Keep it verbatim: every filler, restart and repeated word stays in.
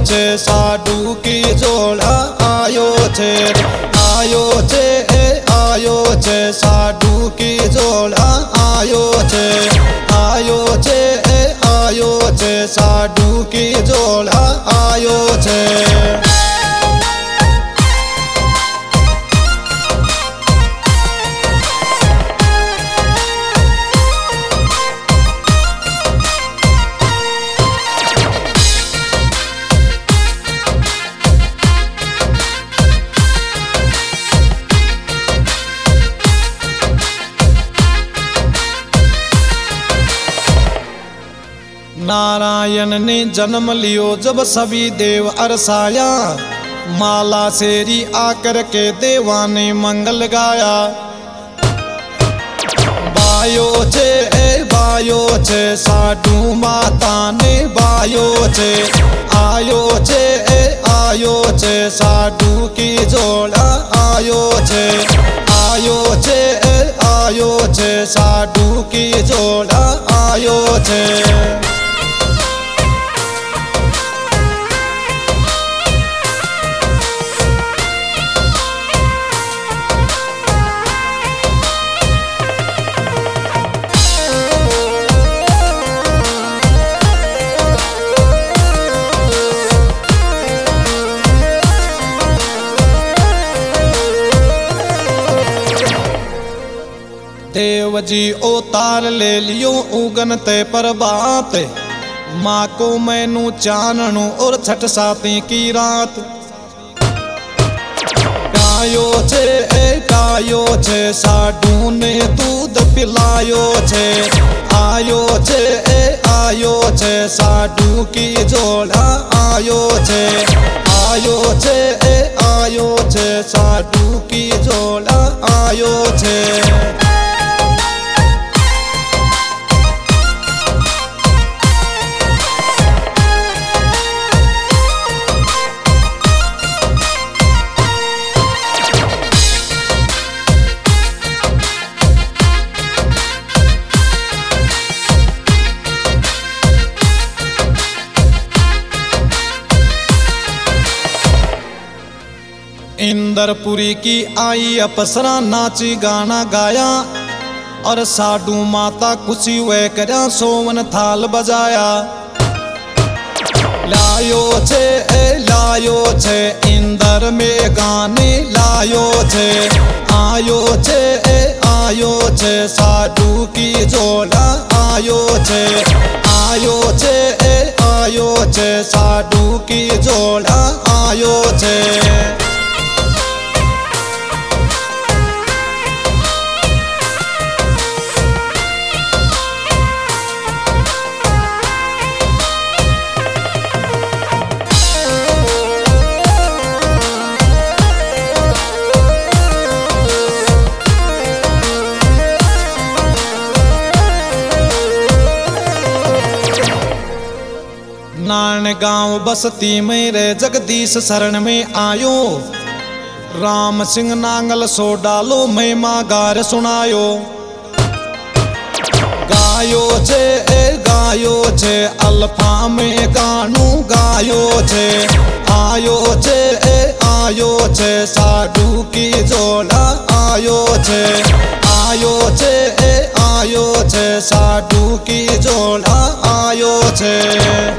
છે સાડુ કી જોડા આયો છે આયો છે એ આયો છે સાડુ કી જોડા આયો છે આયો છે એ આયો છે સાડુ કી જોડા આયો છે। नारायण ने जन्म लियो जब सभी देव अरसाया, माला शेरी आकर के देवा ने मंगल गाया। बायो छे ए बायो छे साडू माता ने बायो छे आयो छे ए आयो छे साडू की जोड़ा आयो छे आयो छे ए आयो छे साडू की जोड़ा आयो छे। देव जी अवतार ले लियो उगन ते प्रभात, माँ को मैनू चानणु और छठ साती की रात। गायो छे ए गायो छे साडू ने दूध पिलायो छे आयो छे ए आयो छे साडू की जोड़ा आयो छे आयो छे ए आयो छे साडू की जोड़ा आयो छे। इंद्रपुरी की आई अप्सरा नाची गाना गाया, और साडू माता खुशी हुए करा सोवन थाल बजाया। लायो छे ए लायो छे इंद्र में गाने लायो छे आयो छे ए आयो छे साडू की जोड़ा आयो छे आयो छे ए आयो छे साडू की जोड़ा आयो छे। नान गांव बस्ती में रे जगदीश शरण में आयो, राम सिंह नांगल सो डालो मैं माँ गार सुनायो। गायो छे ए गायो छे अल्फा में गानू गायो छे आयो छे ए आयो छे साडू की जोड़ा आयो छे आयो छे ए आयो छे साडू की जोड़ा आयो छे।